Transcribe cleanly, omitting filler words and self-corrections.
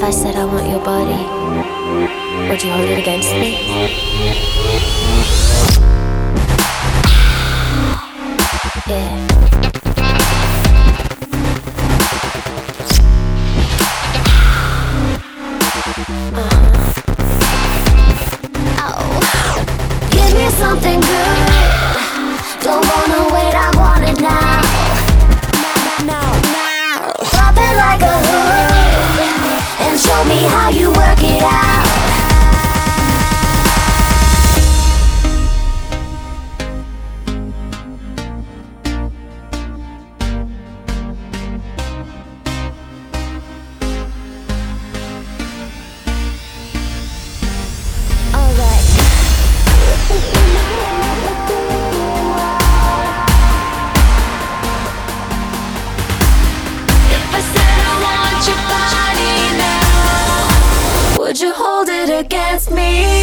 I said I want your body, would you hold it against me? Yeah. Give me something good. Don't wanna wait, I want it now. Drop it like a hood and show me how you work it out. Would you hold it against me?